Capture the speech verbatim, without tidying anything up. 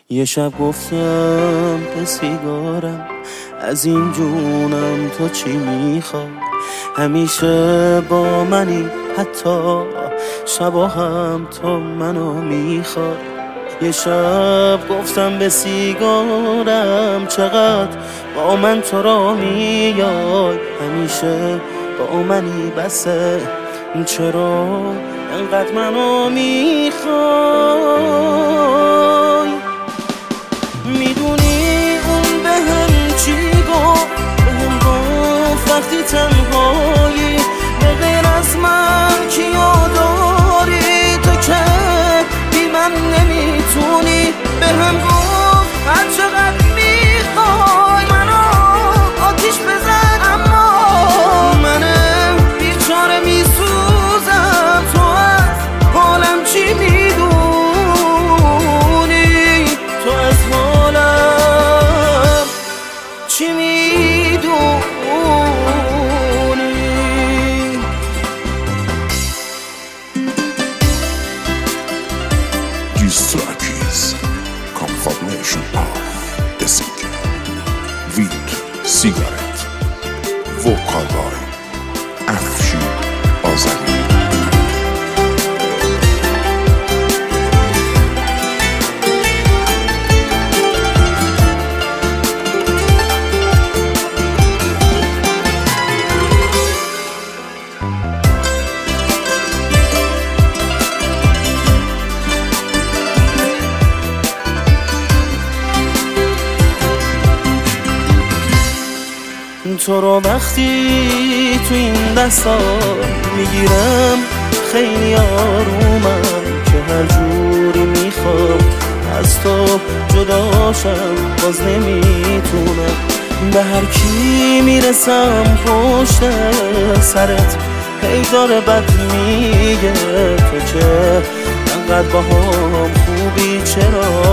یه شب گفتم به سیگارم از این جونم تو چی میخوای، همیشه با منی حتی شبا هم تو منو میخوای. یه شب گفتم به سیگارم چقدر با من تو را میای، همیشه با منی بسه چرا انقدر منو میخوای. میدونی اون به هم چی گفت، به هم گفت وقتی تنهایی به غیر از من کیو داری، تو که بی من نمیتونی. به هم گفت هر چقدر میخوای منو آتیش بزن، اما منم بیچاره میسوزم، تو از حالم چی میدونی، تو از حالم چی میدونی. This track is confirmation of the singer with cigarette, vocal by Afshin Azari. تو رو وقتی تو این دستا میگیرم خیلی آرومم، که هر جوری میخوام از تو جداشم باز نمیتونم. به هر کی میرسم پشت سرت هی داره بد میگه، تو که انقدر با هم خوبی چرا